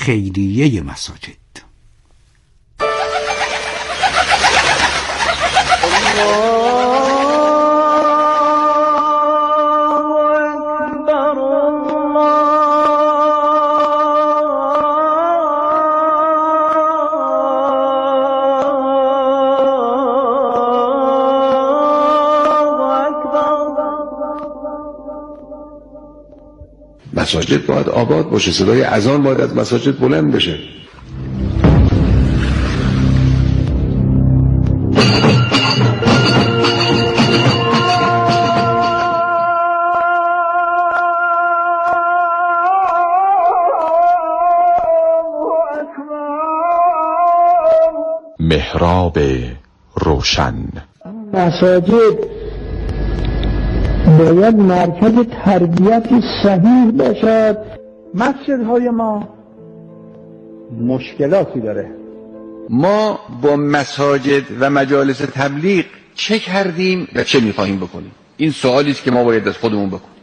خیریه مساجد. مساجد باید آباد باشه، صدای اذان باید از مساجد بلند بشه. محراب روشن. مساجد باید مرکز تربیت صحیح باشد. مسجدهای ما مشکلاتی داره. ما با مساجد و مجالس تبلیغ چه کردیم و چه می‌خواهیم بکنیم؟ این سوالی است که ما باید از خودمون بکنیم.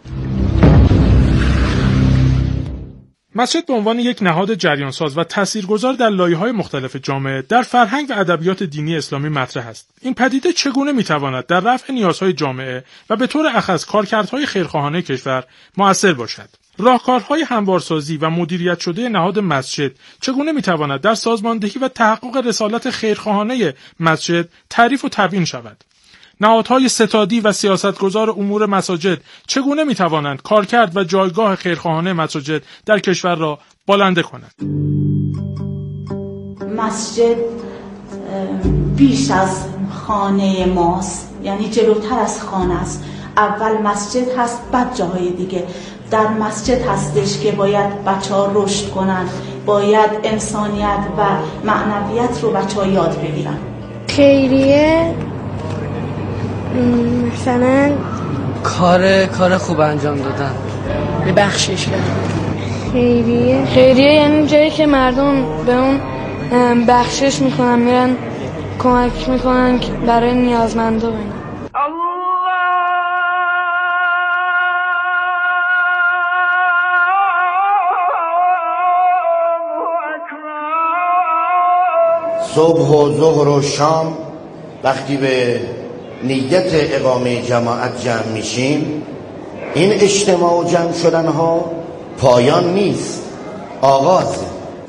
مسجد به عنوان یک نهاد جریانساز و تاثیرگذار در لایه‌های مختلف جامعه در فرهنگ و ادبیات دینی اسلامی مطرح است. این پدیده چگونه می‌تواند در رفع نیازهای جامعه و به طور اخص کارکردهای خیرخواهانه کشور مؤثر باشد؟ راهکارهای هموارسازی و مدیریت شده نهاد مسجد چگونه می‌تواند در سازماندهی و تحقق رسالت خیرخواهانه مسجد تعریف و تبیین شود؟ نهادهای ستادی و سیاستگزار امور مساجد چگونه می‌توانند کارکرد و جایگاه خیرخواهانه مساجد در کشور را بالنده کنند؟ مسجد بیش از خانه ماست، یعنی جلوتر از خانه است. اول مسجد هست، بعد جاهای دیگه. در مسجد هستش که باید بچه‌ها رشد کنند، باید انسانیت و معنویت رو بچه‌ها یاد بگیرن. خیریه مثلا کار خوب انجام دادن، ببخشش کردن. خیریه یعنی جایی که مردم به اون بخشش میکنن، میرن کمک میکنن برای نیازمندان. صبح و ظهر و شام وقتی به نیت اقامه جماعت جمع میشیم، این اجتماع و جمع شدن ها پایان نیست، آغازه.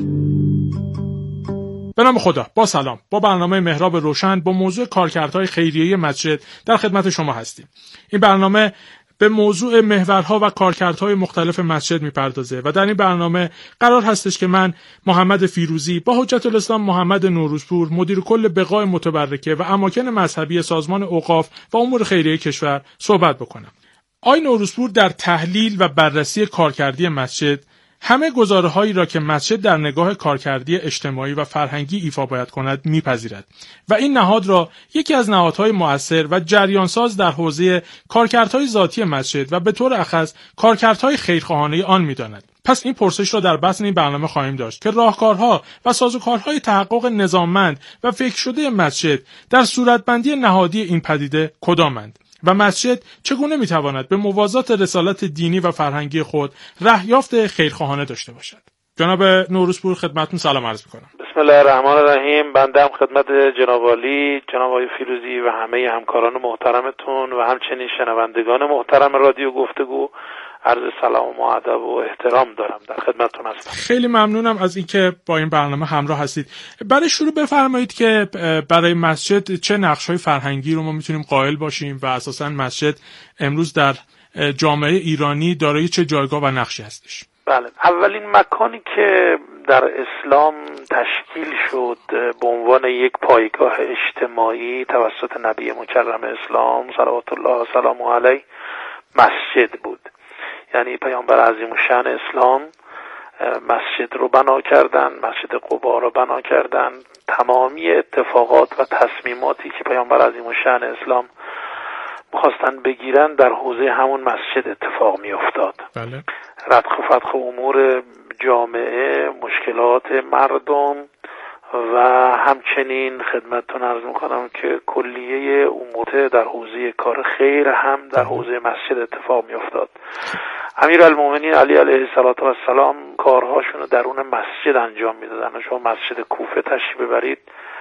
به نام خدا، با سلام. با برنامه محراب روشن با موضوع کارکردهای خیریه مسجد در خدمت شما هستیم. این برنامه به موضوع محورها و کارکردهای مختلف مسجد میپردازه و در این برنامه قرار هستش که من محمد فیروزی با حجت الاسلام محمد نوروزپور مدیر کل بقاع متبرکه و اماکن مذهبی سازمان اوقاف و امور خیریه کشور صحبت بکنم. آقای نوروزپور در تحلیل و بررسی کارکردی مسجد همه گزاره‌هایی را که مسجد در نگاه کارکردی اجتماعی و فرهنگی ایفا باید کند میپذیرد و این نهاد را یکی از نهادهای مؤثر و جریانساز در حوزه کارکردهای ذاتی مسجد و به طور اخص کارکردهای خیرخواهانه آن می‌داند. پس این پرسش را در بطن این برنامه خواهیم داشت که راهکارها و سازوکارهای تحقق نظاممند و فکر شده مسجد در صورتبندی نهادی این پدیده کدامند و مسجد چگونه میتواند به موازات رسالت دینی و فرهنگی خود رهیافت خیرخواهانه داشته باشد. جناب نوروزپور خدمتتون سلام عرض میکنم. بسم الله الرحمن الرحیم. بنده هم خدمت جناب عالی، جناب آقای فیروزی و همه همکاران محترمتون و همچنین شنوندگان محترم رادیو گفتگو عرض سلام و ادب و احترام دارم. در خدمتتون هستم. خیلی ممنونم از اینکه با این برنامه همراه هستید. برای شروع بفرمایید که برای مسجد چه نقش‌های فرهنگی رو ما میتونیم قائل باشیم و اساساً مسجد امروز در جامعه ایرانی دارای چه جایگاه و نقشی هستش؟ بله، اولین مکانی که در اسلام تشکیل شد به عنوان یک پایگاه اجتماعی توسط نبی مکرم اسلام صلوات الله و سلامه علیه مسجد بود. یعنی پیامبر عظیم الشأن اسلام مسجد رو بنا کردن، مسجد قبا رو بنا کردن. تمامی اتفاقات و تصمیماتی که پیامبر عظیم الشأن اسلام می‌خواستن بگیرن در حوزه همون مسجد اتفاق می‌افتاد. بله. ردخ و فتخ امور جامعه، مشکلات مردم و همچنین خدمتتون عرض میکنم که کلیه امور در حوزه کار خیر هم در حوزه مسجد اتفاق میافتاد. امیرالمومنین علی علیه السلام کارهاشون رو درون مسجد انجام میدادن. شما مسجد کوفه تشریف ببرید،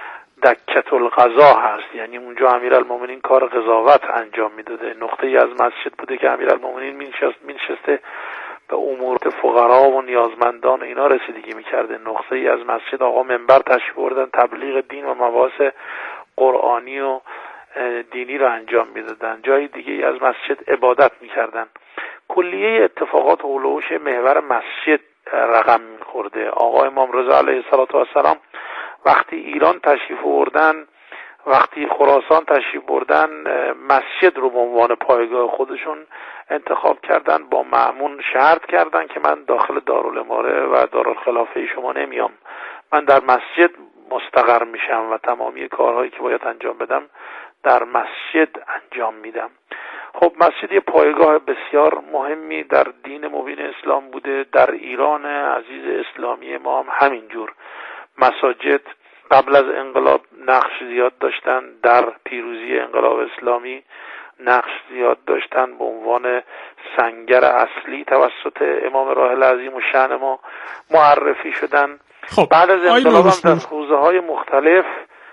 دکت القضا هست، یعنی اونجا امیرالمومنین کار قضاوت انجام میداده. نقطه‌ای از مسجد بوده که امیرالمومنین مینشسته به امور فقرا و نیازمندان و اینا رسیدگی میکرده. نقطه‌ای از مسجد آقا منبر تشریف بردن، تبلیغ دین و مباحث قرآنی و دینی رو انجام میدادن. جای دیگه از مسجد عبادت میکردن. کلیه اتفاقات حول و حوش محور مسجد رقم میخورده. آقا امام رضا علیه السلام وقتی ایران تشریف بردن، وقتی خراسان تشریف بردن، مسجد رو به عنوان پایگاه خودشون انتخاب کردن. با مأمون شرط کردن که من داخل دارالاماره و دارالخلافه شما نمیام، من در مسجد مستقر میشم و تمامی کارهایی که باید انجام بدم در مسجد انجام میدم. خب مسجد یه پایگاه بسیار مهمی در دین مبین اسلام بوده. در ایران عزیز اسلامی ما هم همینجور مساجد قبل از انقلاب نقش زیاد داشتن، در پیروزی انقلاب اسلامی نقش زیاد داشتن، به عنوان سنگر اصلی توسط امام راحل عظیم الشأن ما معرفی شدن. خب بعد از انقلاب هم در حوزه‌های مختلف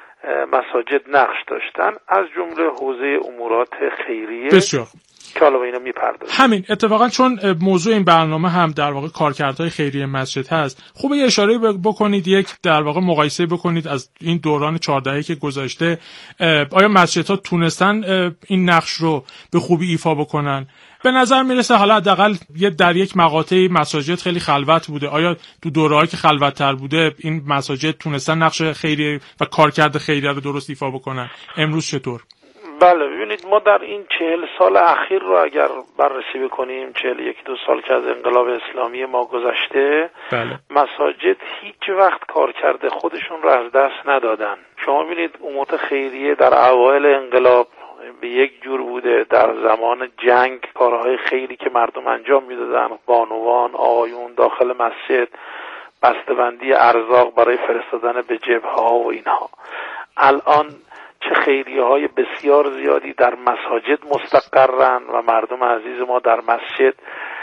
مساجد نقش داشتن، از جمله حوزه امورات خیریه. بسیار که حالا به اینا میپردازیم. همین اتفاقا چون موضوع این برنامه هم در واقع کارکردهای خیریه مسجد هست، خوبه یه اشاره بکنید، یک در واقع مقایسه بکنید از این دوران 14 که گذشته، آیا مسجدها تونستن این نقش رو به خوبی ایفا بکنن؟ به نظر میرسه حالا حداقل در یک مقاطعی مساجد خیلی خلوت بوده. آیا تو دوره‌ای که خلوت‌تر بوده این مساجد تونستن نقش خیریه و کارکرد خیریه رو درست ایفا بکنن؟ امروز چطور؟ بله ببینید، ما در این 40 سال اخیر رو اگر بررسی بکنیم، 41-2 سال که از انقلاب اسلامی ما گذشته، بله. مساجد هیچ وقت کارکرد خودشون رو از دست ندادن. شما ببینید امورات خیریه در اوایل انقلاب به یک جور بوده، در زمان جنگ کارهای خیری که مردم انجام میدادن، بانوان، آقایون داخل مسجد، بسته‌بندی ارزاق برای فرستادن به جبهه‌ها و اینها. الان چه خیریه های بسیار زیادی در مساجد مستقرن و مردم عزیز ما در مسجد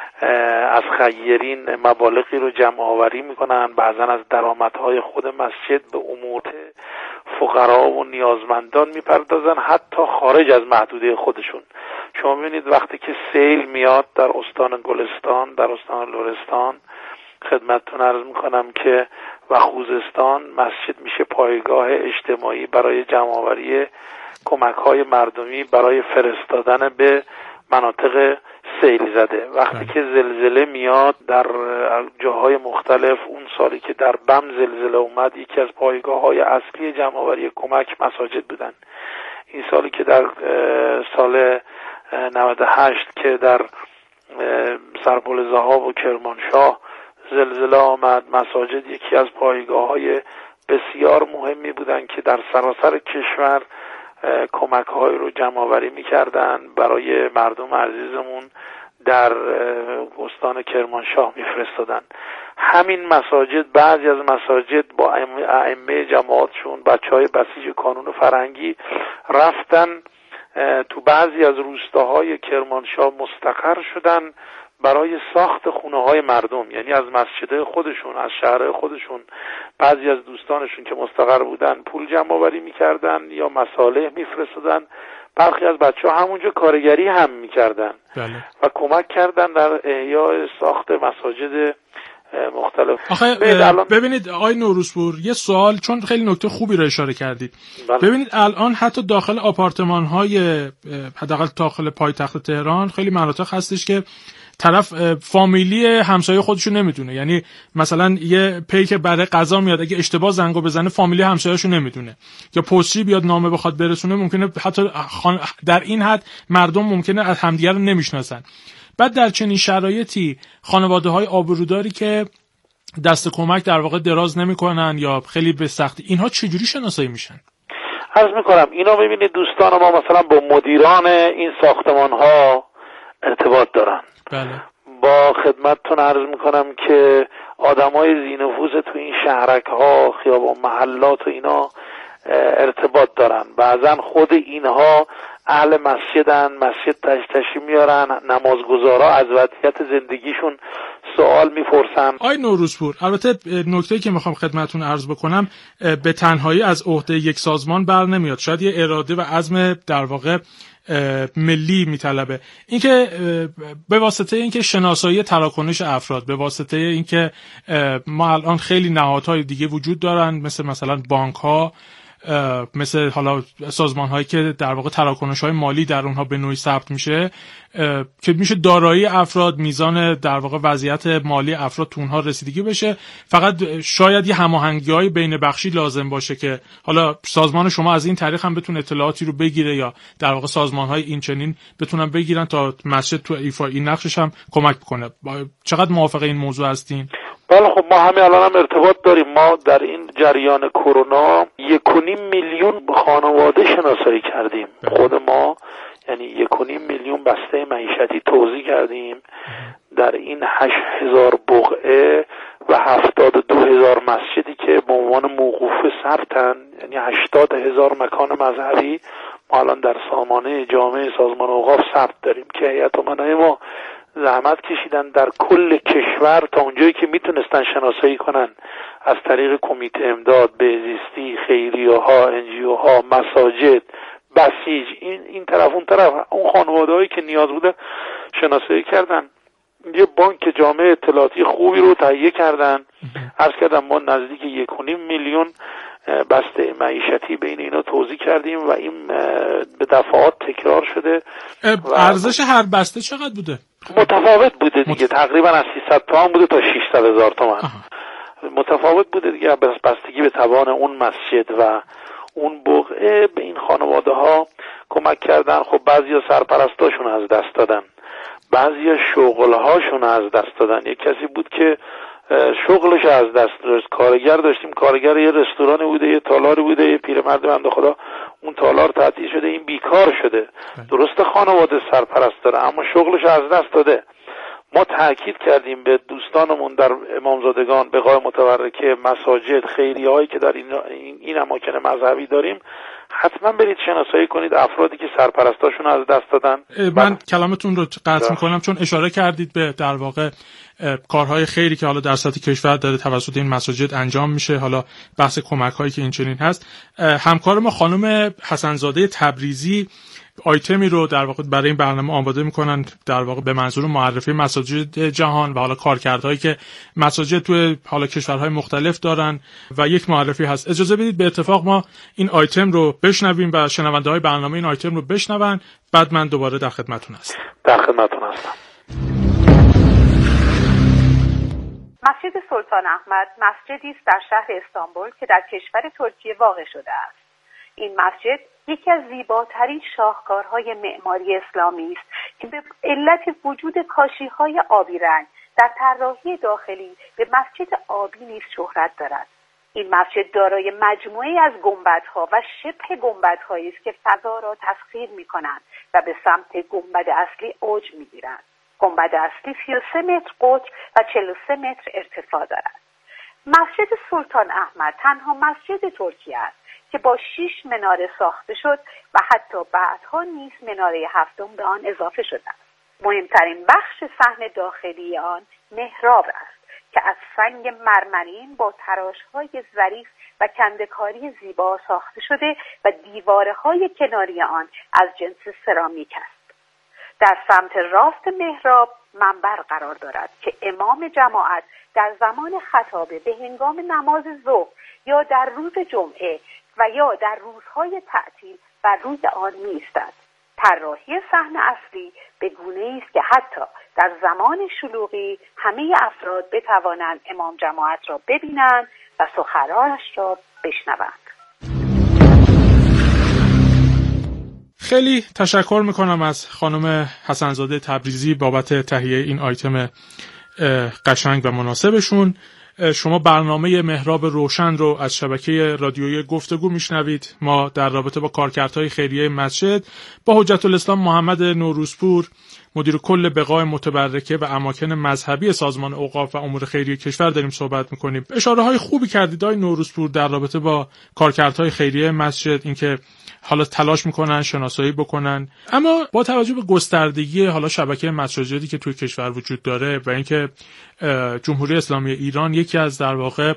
از خیرین مبالغی رو جمع آوری میکنن، بعضا از درآمدهای خود مسجد به امور فقرا و نیازمندان میپردازن، حتی خارج از محدوده خودشون. شما ببینید وقتی که سیل میاد در استان گلستان، در استان لرستان، خدمتتون عرض میکنم که و خوزستان، مسجد میشه پایگاه اجتماعی برای جمع‌آوری کمک‌های مردمی برای فرستادن به مناطق سیل زده. وقتی که زلزله میاد در جاهای مختلف، اون سالی که در بم زلزله اومد، یکی از پایگاه‌های اصلی جمع‌آوری کمک مساجد بودن. این سالی که در سال 98 که در سرپل ذهاب و کرمانشاه زلزله آمد، مساجد یکی از پایگاه‌های بسیار مهمی بودن که در سراسر کشور کمک‌های رو جمع‌آوری می‌کردن، برای مردم عزیزمون در استان کرمانشاه می‌فرستادن. همین مساجد، بعضی از مساجد با ائمه جماعتشون، بچه‌های بسیج کانون فرهنگی رفتن تو بعضی از روستاهای کرمانشاه مستقر شدن برای ساخت خونه‌های مردم، یعنی از مسجد خودشون، از شهر خودشون بعضی از دوستانشون که مستقر بودن پول جمع آوری می‌کردن یا مصالح می‌فرستادن. برخی از بچه‌ها همونجا کارگری هم می‌کردن و کمک کردن در احیاء ساخت مساجد مختلف. ببینید آقای نوروزپور، یه سوال، چون خیلی نکته خوبی رو اشاره کردید. ببینید الان حتی داخل آپارتمان‌های حداقل داخل پایتخت تهران خیلی مناطق هستش که طرف فامیلی همسایه خودشو نمیدونه، یعنی مثلا یه پیک برای غذا میاد، اگه اشتباه زنگو بزنه فامیلی همسایه‌شو نمیدونه، یا پستی بیاد نامه بخواد برسونه، ممکنه حتی در این حد مردم ممکنه از همدیگه رو نمیشناسن. بعد در چنین شرایطی خانواده‌های آبروداری که دست کمک در واقع دراز نمی‌کنن یا خیلی به سختی، اینها چجوری شناسایی میشن؟ عرض می‌کنم اینا، ببینید دوستان ما مثلا با مدیران این ساختمان‌ها ارتباط دارن. بله. با خدمتتون عرض میکنم که آدمای ذی‌نفوذ تو این شهرک‌ها، خیابان محلات و اینا ارتباط دارن. بعضن خود اینها اهل مسجدن، مسجد تشریف میارن، نمازگزارا از وضعیت زندگیشون سوال میپرسن. آقای نوروزپور، البته نکته‌ای که میخوام خدمتتون عرض بکنم به تنهایی از عهده یک سازمان بر نمیاد، شاید یه اراده و عزم در واقع ملی میطلبه. اینکه به واسطه اینکه شناسایی تراکنش افراد، به واسطه اینکه ما الان خیلی نهادهای دیگه وجود دارن مثلا بانک‌ها، مثل حالا سازمان‌هایی که در واقع تراکنش‌های مالی در اونها به نوعی ثبت میشه که میشه دارایی افراد، میزان در واقع وضعیت مالی افراد تو اونها رسیدگی بشه. فقط شاید یه هماهنگی‌های بین بخشی لازم باشه که حالا سازمان شما از این طریق هم بتونه اطلاعاتی رو بگیره یا در واقع سازمان‌های این چنین بتونن بگیرن تا مسجد تو ایفای این نقشش هم کمک بکنه. چقدر موافق این موضوع هستین؟ بله خب ما همین الان هم ارتباط داریم. ما در این جریان کرونا 1.5 میلیون خانواده شناسایی کردیم. خود ما یعنی 1.5 میلیون بسته معیشتی توزیع کردیم در این 8,000 بقعه و 72,000 مسجدی که به عنوان موقوف ثبتن، یعنی 80,000 مکان مذهبی ما الان در سامانه جامع سازمان اوقاف ثبت داریم که هیئت امنای ما زحمت کشیدن در کل کشور تا اونجایی که میتونستن شناسایی کنن از طریق کمیته امداد بهزیستی، خیریه‌ها، انجیوها، مساجد، بسیج، این طرف اون طرف، اون خانواده‌هایی که نیاز بوده شناسایی کردن. یه بانک جامع اطلاعاتی خوبی رو تهیه کردن. عرض کردم ما نزدیک 1.5 میلیون بسته معیشتی بین اینا توزیع کردیم و این به دفعات تکرار شده. ارزش هر بسته چقدر بوده؟ متفاوت بوده دیگه، تقریبا از 300 تومان بوده تا 600,000 تومان. متفاوت بوده دیگه، بستگی به توان اون مسجد و اون بقعه. به این خانواده ها کمک کردن. خب بعضیا سرپرستاشون از دست دادن، بعضیا شغلهاشون از دست دادن. یک کسی بود که شغلش از دست داشت، کارگر داشتیم، کارگر یه رستورانی بوده، یه تالاری بوده، یه پیرمرد بنده خدا اون تالار تعطیل شده، این بیکار شده. درسته خانواده سرپرست داره اما شغلش از دست داده. ما تاکید کردیم به دوستانمون در امامزادگان، بقای متورکه، مساجد، خیریه‌هایی که در این اماکن مذهبی داریم، حتما برید شناسایی کنید افرادی که سرپرستاشون از دست دادن. من کلامتون رو قطع می‌کنم چون اشاره کردید به در واقع کارهای خیری که حالا در سطح کشور داره توسط این مساجد انجام میشه. حالا بحث کمک‌هایی که این چنین هست، همکار ما خانم حسن‌زاده تبریزی آیتمی رو در واقع برای این برنامه آماده میکنن، در واقع به منظور معرفی مساجد جهان و حالا کارکردهایی که مساجد توی حالا کشورهای مختلف دارن و یک معرفی هست. اجازه بدید به اتفاق ما این آیتم رو بشنویم و شنونده های برنامه این آیتم رو بشنون، بعد من دوباره در خدمتتون هستم. در خدمتتون هستم. مسجد سلطان احمد مسجدی است در شهر استانبول که در کشور ترکیه واقع شده است. این مسجد یکی از زیباترین شاهکارهای معماری اسلامی است که به علت وجود کاشی‌های آبی رنگ در طراحی داخلی به مسجد آبی نیز شهرت دارد. این مسجد دارای مجموعه‌ای از گنبدها و شبه گنبدهایی است که فضا را تسخیر می‌کنند و به سمت گنبد اصلی اوج می‌گیرند. گنبد اصلی 33 متر قطر و 43 متر ارتفاع دارد. مسجد سلطان احمد تنها مسجد ترکیه است که با 6 مناره ساخته شد و حتی بعدها نیز مناره هفتم به آن اضافه شده است. مهمترین بخش صحن داخلی آن محراب است که از سنگ مرمرین با تراش‌های ظریف و کنده‌کاری زیبا ساخته شده و دیواره‌های کناری آن از جنس سرامیک است. در سمت راست محراب منبر قرار دارد که امام جماعت در زمان خطابه به هنگام نماز ظهر یا در روز جمعه و یا در روزهای تعطیل بر روی آن می‌ایستد. طراحی صحن اصلی به گونه‌ای است که حتی در زمان شلوغی همه افراد بتوانند امام جماعت را ببینند و سخنرانش را بشنوند. خیلی تشکر میکنم از خانم حسن‌زاده تبریزی بابت تهیه این آیتم قشنگ و مناسبشون. شما برنامه محراب روشن رو از شبکه رادیویی گفتگو میشنوید. ما در رابطه با کارکردهای خیریه مسجد با حجت الاسلام محمد نوروزپور مدیر کل بقاع متبرکه و اماکن مذهبی سازمان اوقاف و امور خیریه کشور داریم صحبت میکنیم. اشاره‌های خوبی کردید آقای نوروزپور در رابطه با کارکردهای خیریه مسجد، اینکه حالا تلاش میکنن شناسایی بکنن، اما با توجه به گستردگی حالا شبکه مساجدی که توی کشور وجود داره و اینکه جمهوری اسلامی ایران یکی از در واقع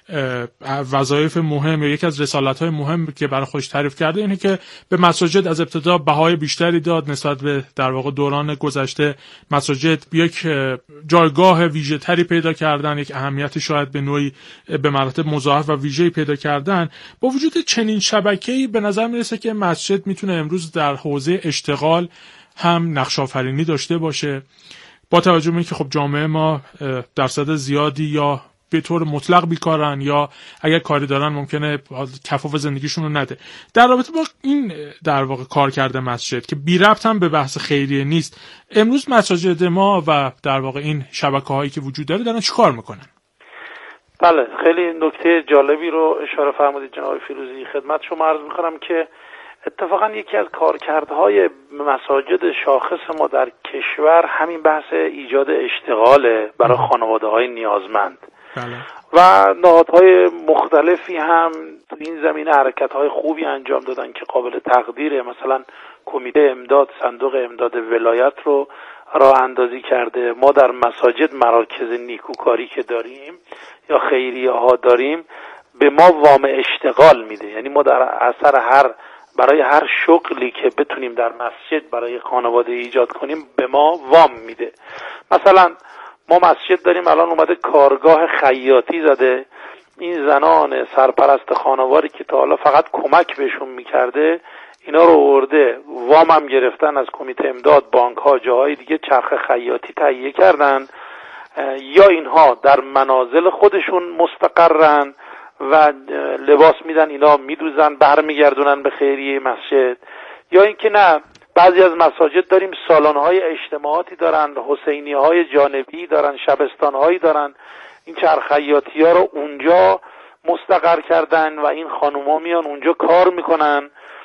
وظایف مهم یا یکی از رسالت‌های مهم که برای خودش تعریف کرده اینه که به مساجد از ابتدا بهای بیشتری داد نسبت به در واقع دوران گذشته. مساجد یک جایگاه ویژه‌تری پیدا کردن، یک اهمیت شاید به نوعی به مراتب مضاعف و ویژه‌ای پیدا کردن. با وجود چنین شبکه‌ای به نظر میرسه که مسجد میتونه امروز در حوزه اشتغال هم نقش آفرینی داشته باشه، با توجه به اینکه خب جامعه ما درصد زیادی یا به طور مطلق بیکارن یا اگر کاری دارن ممکنه کفاف زندگیشون رو نده. در رابطه با این در واقع کار کرده مسجد که بی ربط هم به بحث خیریه نیست، امروز مساجد ما و در واقع این شبکه‌هایی که وجود داره دارن چیکار میکنن؟ بله، خیلی نکته جالبی رو اشاره فرمودید جناب فیروزی. خدمت شما عرض میکنم که اتفاقا یکی از کارکردهای مساجد شاخص ما در کشور همین بحث ایجاد اشتغاله برای خانواده‌های نیازمند. بله. و نهادهای مختلفی هم تو این زمینه حرکت‌های خوبی انجام دادن که قابل تقدیره. مثلا کمیته امداد، صندوق امداد ولایت رو راه اندازی کرده. ما در مساجد مراکز نیکوکاری که داریم یا خیریه ها داریم به ما وام اشتغال میده، یعنی ما در اثر برای هر شغلی که بتونیم در مسجد برای خانواده ایجاد کنیم به ما وام میده. مثلا ما مسجد داریم الان اومده کارگاه خیاطی زده، این زنان سرپرست خانواری که تا حالا فقط کمک بهشون میکرده اینا رو آورده وام هم گرفتن از کمیته امداد، بانک ها، جاهای دیگه چرخ خیاطی تهیه کردن، یا اینها در منازل خودشون مستقرن و لباس میدن اینا میدوزن برمیگردونن به خیریه مسجد. یا اینکه نه، بعضی از مساجد داریم سالن‌های اجتماعاتی دارن، حسینی‌های جانبی دارن، شبستان‌هایی دارن، این چرخیاطی‌ها رو اونجا مستقر کردن و این خانوما میان اونجا کار میکنن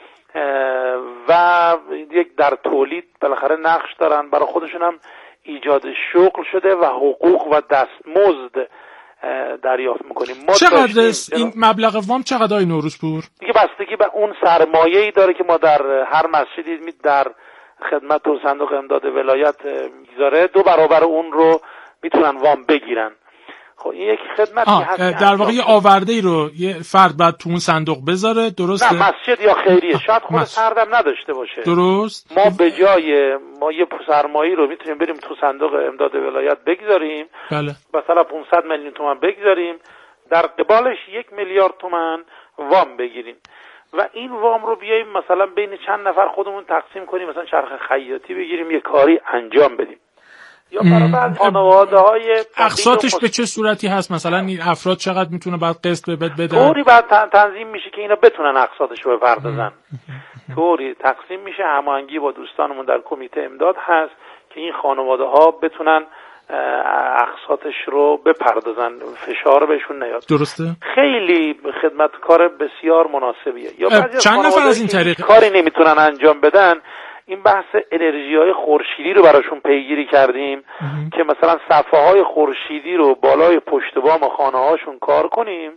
و یک در تولید بالاخره نقش دارن، برای خودشون هم ایجاد شغل شده و حقوق و دستمزد دریافت میکنیم. ما چقدر این مبلغ وام چقدر آقای نوروزپور؟ دیگه بستگی به اون سرمایه‌ای داره که ما در هر مسجدی در خدمت و صندوق امداد ولایت میذاره، 2 برابر اون رو میتونن وام بگیرن. خب این یک خدمتی هست در واقع یه آورده‌ای رو یه فرد بعد تو اون صندوق بذاره، درسته؟ نه، مسجد یا خیریه شاید خود فردم نداشته باشه. درست. ما به جای ما یه سرمایه‌ای رو میتونیم بریم تو صندوق امداد ولایت بگذاریم. بله. مثلا 500 میلیون تومان بگذاریم، در قبالش 1 میلیارد تومان وام بگیریم و این وام رو بیاییم مثلا بین چند نفر خودمون تقسیم کنیم، مثلا چرخ خیاطی بگیریم یه کاری انجام بدیم. یا برای خانواده‌های اقساطش به چه صورتی هست؟ مثلا این افراد چقدر میتونه بعد قسط بدن؟ طوری بعد تنظیم میشه که اینا بتونن اقساطش رو بپردازن. طوری تقسیم میشه، هماهنگی با دوستانمون در کمیته امداد هست که این خانواده‌ها بتونن اقساطش رو بپردازن، فشار بهشون نیاد. درسته. خیلی خدمتکار بسیار مناسبیه. یا بعضی چند نفر از این طریق کاری نمیتونن انجام بدن، این بحث انرژی‌های خورشیدی رو براشون پیگیری کردیم که مثلا صفحه‌های خورشیدی رو بالای پشت بام خانه‌هاشون کار کنیم،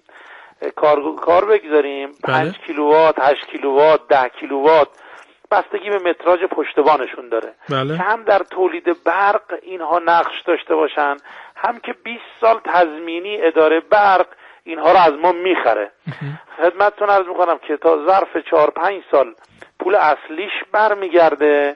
کار بگذاریم. 5 کیلووات، 8 کیلووات، 10 کیلووات بستگی به متراژ پشتبانشون داره. بله. که هم در تولید برق اینها نقش داشته باشن، هم که 20 سال تضمینی اداره برق اینها رو از ما میخره. خدمتتون عرض میکنم که تا ظرف 4-5 سال پول اصلیش برمیگرده،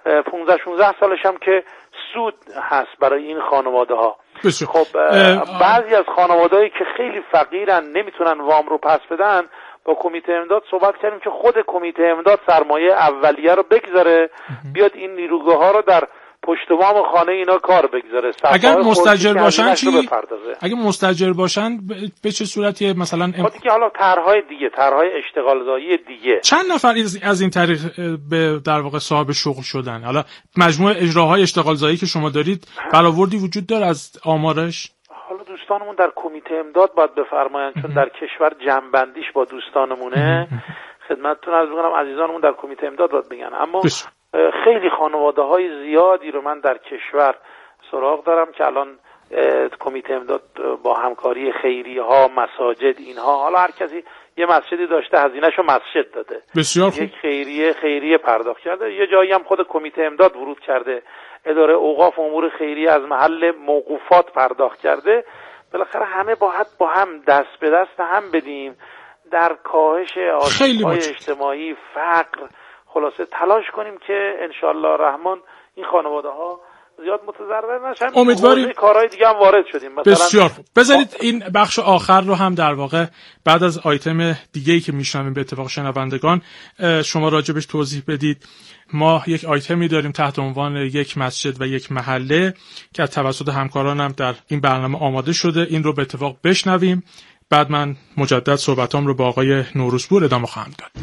15-16 سالش هم که سود هست برای این خانواده ها. خب بعضی از خانوادهایی که خیلی فقیرن نمیتونن وام رو پس بدن، با کمیته امداد صحبت کردیم که خود کمیته امداد سرمایه اولیه رو بگذاره، بیاد این نیروگاه ها رو در پشت بام خانه اینا کار بگذاره. اگر مستاجر باشن چی؟ اگه مستاجر باشن به چه صورتی؟ مثلا خودی که حالا طرح‌های دیگه، طرح‌های اشتغالزایی دیگه. چند نفر از این طریق به در واقع صاحب شغل شدن؟ حالا مجموعه اجراهای اشتغالزایی که شما دارید برآوردی وجود داره از آمارش؟ حالا دوستانمون در کمیته امداد باید بفرمایند، چون در کشور جمع‌بندیش با دوستانمونه. خدمتتون عرض می‌کنم عزیزانمون در کمیته امداد باید بگن. اما خیلی خانواده های زیادی رو من در کشور سراغ دارم که الان کمیته امداد با همکاری خیریه ها، مساجد، اینها، حالا هر کسی یه مسجدی داشته هزینه‌شو مسجد داده، بسیار خوب. یک خیریه پرداخت کرده، یه جایی هم خود کمیته امداد ورود کرده، اداره اوقاف امور خیریه از محل موقوفات پرداخت کرده. بالاخره همه باید با هم دست به دست هم بدیم در کاهش آسیب‌های اجتماعی، فقر، خلاصه تلاش کنیم که انشالله رحمان این خانواده ها زیاد متضرر نشن. امیدواریم. کارهای دیگه هم وارد شدیم. بسیار خوب. بذارید این بخش آخر رو هم در واقع بعد از آیتم دیگه‌ای که میشنویم به اتفاق شنوندگان شما راجبش توضیح بدید. ما یک آیتمی داریم تحت عنوان یک مسجد و یک محله که از توسط همکارانم در این برنامه آماده شده. این رو به اتفاق بشنویم. بعد من مجدد صحبتام رو با آقای نوروزپور ادامه خواهم داد.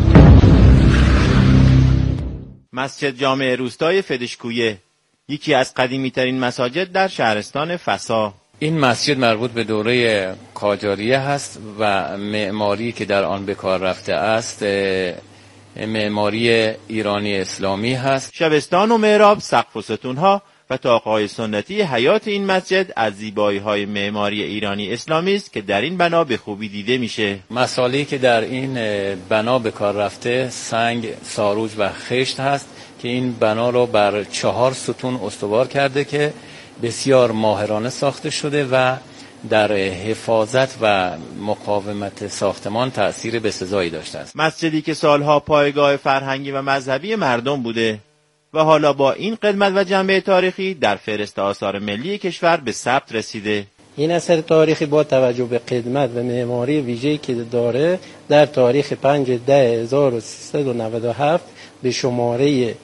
مسجد جامع روستای فدشکویه یکی از قدیمی‌ترین مساجد در شهرستان فسا. این مسجد مربوط به دوره قاجاریه هست و معماری که در آن به کار رفته است معماری ایرانی اسلامی هست. شبستان و محراب، سقف و ستونها و طاقه‌های سنتی حیات این مسجد از زیبایی‌های معماری ایرانی اسلامی است که در این بنا به خوبی دیده میشه. مسائلی که در این بنا به کار رفته سنگ، ساروج و خشت هست که این بنا رو بر 4 ستون استوار کرده که بسیار ماهرانه ساخته شده و در حفاظت و مقاومت ساختمان تأثیر بسزایی داشته است. مسجدی که سالها پایگاه فرهنگی و مذهبی مردم بوده و حالا با این قدمت و جنبه تاریخی در فهرست آثار ملی کشور به ثبت رسیده. این اثر تاریخی با توجه به قدمت و معماری ویژه‌ای که داره در تاریخ 5/10/1397 به شماره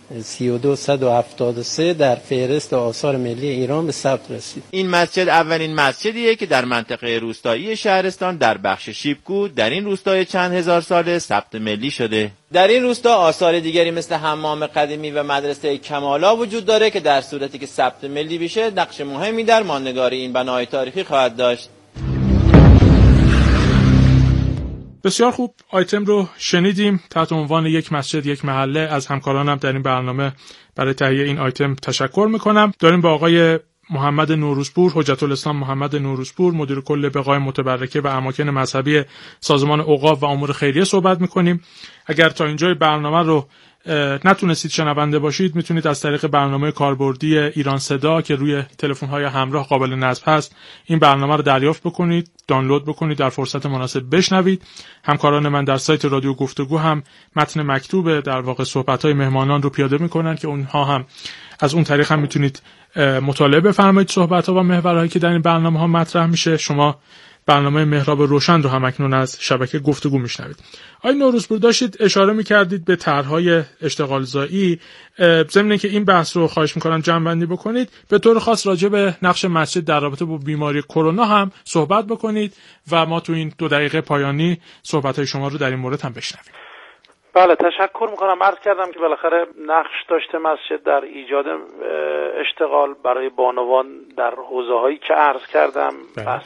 32173 در فهرست آثار ملی ایران به ثبت رسید. این مسجد اولین مسجدیه که در منطقه روستایی شهرستان در بخش شیبکو در این روستای چند هزار ساله ثبت ملی شده. در این روستا آثار دیگری مثل حمام قدیمی و مدرسه کمالا وجود داره که در صورتی که ثبت ملی بشه نقش مهمی در ماندگاری این بنای تاریخی خواهد داشت. بسیار خوب، آیتم رو شنیدیم تحت عنوان یک مسجد یک محله. از همکارانم در این برنامه برای تهیه این آیتم تشکر میکنم. داریم با آقای محمد نوروزپور، حجت الاسلام محمد نوروزپور، مدیر کل بقاع متبرکه و اماکن مذهبی سازمان اوقاف و امور خیریه صحبت میکنیم. اگر تا اینجای برنامه رو نتونستید شنونده باشید میتونید از طریق برنامه کاربردی ایران صدا که روی تلفن‌های همراه قابل نصب هست این برنامه رو دریافت بکنید، دانلود بکنید، در فرصت مناسب بشنوید. همکاران من در سایت رادیو گفتگو هم متن مکتوب در واقع صحبت‌های مهمانان رو پیاده میکنن که اونها هم از اون طریق هم میتونید مطالعه بفرمایید صحبت‌ها و محورهایی که در این برنامه‌ها مطرح میشه. شما برنامه محراب روشن رو هم اکنون از شبکه گفتگو میشنوید. آقای نوروزپور داشتید اشاره میکردید به طرح‌های اشتغالزایی. ضمن که این بحث رو خواهش میکنم جمع‌بندی بکنید، به طور خاص راجع به نقش مسجد در رابطه با بیماری کرونا هم صحبت بکنید و ما تو این 2 دقیقه پایانی صحبت‌های شما رو در این مورد هم بشنویم. بله، تشکر میکنم. عرض کردم که بالاخره نقش داشته مسجد در ایجاد اشتغال برای بانوان در حوزه‌هایی که عرض کردم. بحث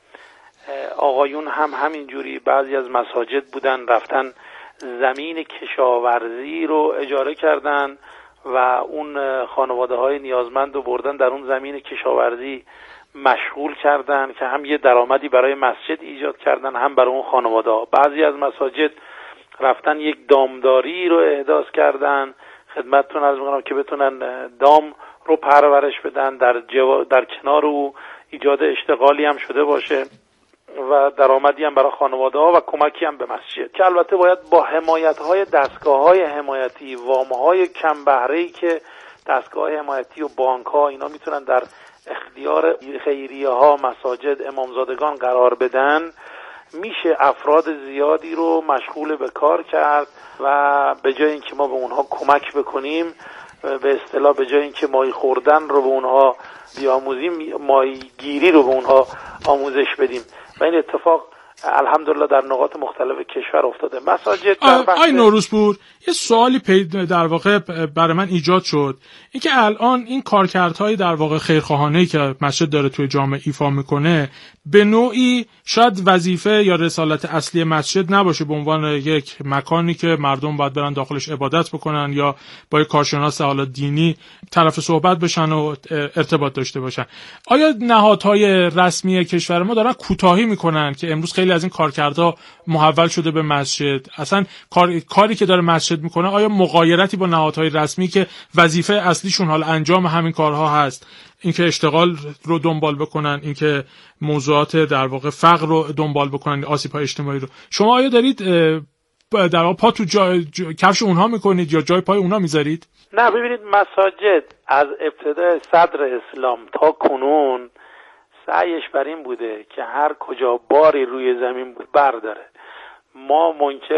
آقایون هم همینجوری، بعضی از مساجد بودن رفتن زمین کشاورزی رو اجاره کردن و اون خانواده های نیازمند رو بردن در اون زمین کشاورزی مشغول کردن که هم یه درآمدی برای مسجد ایجاد کردن هم برای اون خانواده ها. بعضی از مساجد رفتن یک دامداری رو احداث کردن، خدمتتون عرض می‌کنم که بتونن دام رو پرورش بدن، در کنار او ایجاد اشتغالی هم شده باشه و درآمدی هم برای خانواده ها و کمکی هم به مسجد، که البته باید با حمایت های دستگاه های حمایتی، وام های کم بهره‌ای که دستگاه حمایتی و بانک ها اینا میتونن در اختیار خیریه ها، مساجد، امامزادگان قرار بدن، میشه افراد زیادی رو مشغول به کار کرد و به جای اینکه ما به اونها کمک بکنیم، به اصطلاح به جای اینکه ماهی خوردن رو به اونها بیاموزیم، ماهی گیری رو به اونها آموزش بدیم و این اتفاق الحمدلله در نقاط مختلف کشور افتاده. مساجد آقای نوروزپور، یه سوالی در واقع برای من ایجاد شد، اینکه الان این کارکردهای در واقع خیرخواهانه‌ای که مسجد داره توی جامعه ایفا میکنه به نوعی شاید وظیفه یا رسالت اصلی مسجد نباشه به عنوان یک مکانی که مردم باید برن داخلش عبادت بکنن یا با یک کارشناس حالا دینی طرف صحبت بشن و ارتباط داشته باشن. آیا نهادهای رسمی کشور ما دارن کوتاهی میکنن که امروز خیلی از این کارکردها محول شده به مسجد؟ اصلا کاری که داره مسجد میکنه آیا مغایرتی با نهادهای رسمی که وظیفه اصلیشون حالا انجام همین کارها هست، اینکه اشتغال رو دنبال بکنن، اینکه موضوعات در واقع فقر رو دنبال بکنن، آسیب‌های اجتماعی رو، شما آیا دارید در واقع پا تو کفش اونها میکنید یا جای پای اونها میذارید؟ نه، ببینید مساجد از ابتدای صدر اسلام تا کنون سعیش بر این بوده که هر کجا باری روی زمین بود برداره. ما منکر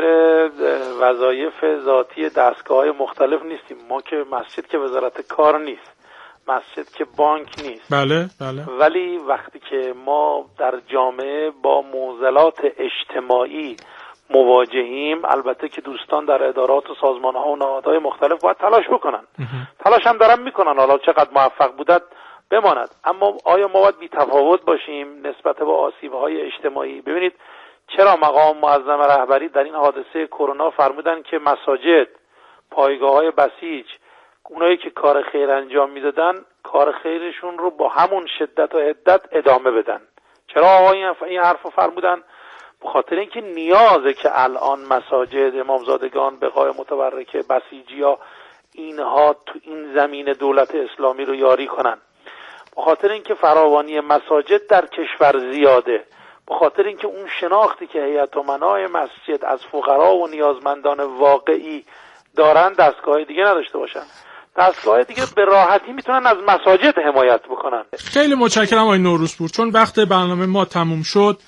وظایف ذاتی دستگاه‌های مختلف نیستیم. ما که مسجد که وزارت کار نیست، مسجد که بانک نیست. بله. ولی وقتی که ما در جامعه با معضلات اجتماعی مواجهیم، البته که دوستان در ادارات و سازمان‌ها و نهادهای مختلف باید تلاش بکنن. تلاش هم دارن میکنن، حالا چقدر موفق بودن بماند. اما آیا ما باید بی‌تفاوت باشیم نسبت به آسیب‌های اجتماعی؟ ببینید چرا مقام معظم رهبری در این حادثه کرونا فرمودن که مساجد، پایگاه‌های بسیج، اونایی که کار خیر انجام میدادن کار خیرشون رو با همون شدت و حدت ادامه بدن. چرا آقا این حرفو فرمودن؟ به خاطر اینکه نیازه که الان مساجد، امامزادگان، بقای متبرکه، بسیجیا اینها تو این زمین دولت اسلامی رو یاری کنن. به خاطر اینکه فراوانی مساجد در کشور زیاده. به خاطر اینکه اون شناختی که هیئت امنای مسجد از فقرا و نیازمندان واقعی دارن دستگاه دیگه نداشته باشن. دستگاه دیگه به راحتی میتونن از مساجد حمایت بکنن. خیلی متشکرم آقای نوروزپور. چون وقت برنامه ما تموم شد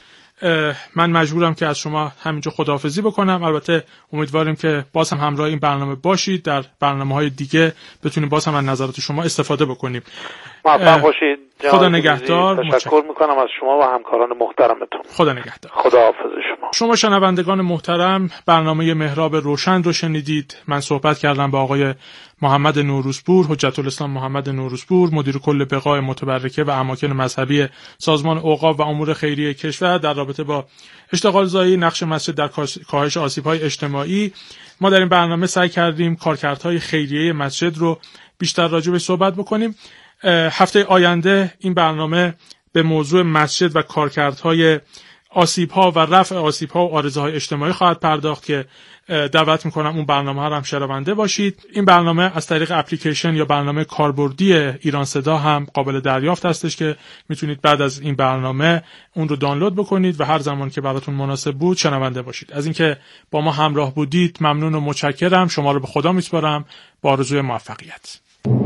من مجبورم که از شما همینجا خداحافظی بکنم. البته امیدواریم که باز هم همراه این برنامه باشید، در برنامه‌های دیگه بتونیم باز هم از نظرات شما استفاده بکنیم. موفق باشید. خدا نگهدار. تشکر میکنم از شما و همکاران محترمتون. خدا نگهدار. خداحافظ شما. شما شنوندگان محترم، برنامه محراب روشن رو شنیدید. من صحبت کردم با آقای محمد نوروزپور، حجت الاسلام محمد نوروزپور، مدیر کل بقای متبرکه و اماکن مذهبی سازمان اوقاف و امور خیریه کشور، در رابطه با اشتغال زایی نقش مسجد در کاهش آسیب‌های اجتماعی. ما در این برنامه سعی کردیم کارکردهای خیریه مسجد رو بیشتر راجع به صحبت بکنیم. هفته آینده این برنامه به موضوع مسجد و کارکردهای آسیب‌ها و رفع آسیب‌ها و عارضه‌های اجتماعی خواهد پرداخت که دعوت می‌کنم اون برنامه ها هم شنونده باشید. این برنامه از طریق اپلیکیشن یا برنامه کاربردی ایران صدا هم قابل دریافت هستش که میتونید بعد از این برنامه اون رو دانلود بکنید و هر زمان که براتون مناسب بود شنونده باشید. از اینکه با ما همراه بودید ممنون و متشکرم. شما رو به خدا میسپارم با آرزوی موفقیت.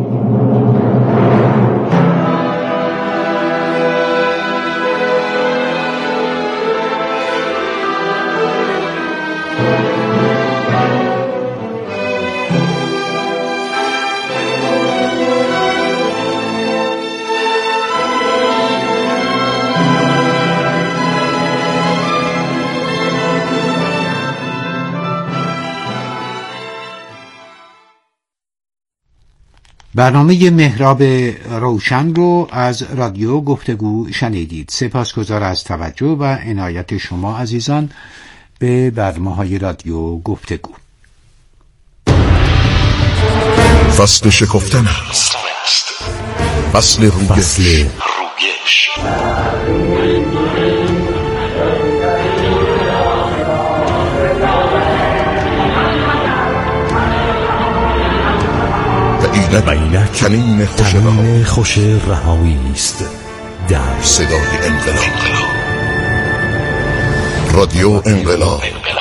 برنامه محراب روشن رو از رادیو گفتگو شنیدید. سپاسگزار از توجه و عنایت شما عزیزان به برنامه‌های رادیو گفتگو. فصل شکفتن است، فصل رویش. اینک کنین خوش رهایی است در صدای انقلاب. رادیو انقلاب.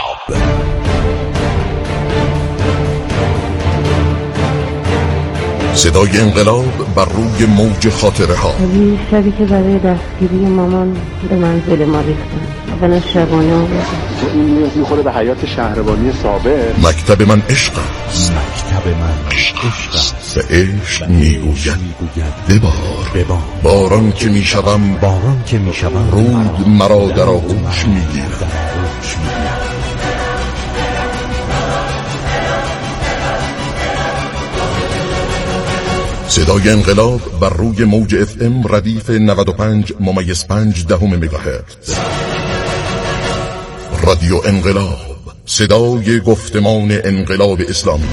صدای انقلاب بر روی موج خاطره ها. شبی که برای دستگیری مامان به منزل ما ریختن بنا شبانه آمدن. این نیاز میخوره به حیات شهربانی سابق. مکتب من عشق است. به عشق میگوید ببار. باران که میشوم رود مرا در آغوش میگیرد. صدای انقلاب بر روی موج FM ردیف 95.5 مگاهرتز. رادیو انقلاب، صدای گفتمان انقلاب اسلامی.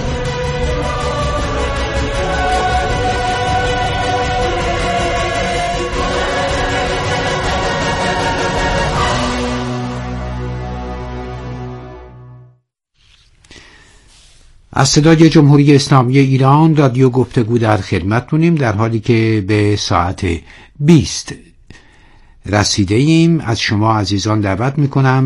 از صدای جمهوری اسلامی ایران رادیو گفتگو در خدمتتونیم، در حالی که به ساعت 20 رسیده ایم. از شما عزیزان دعوت میکنم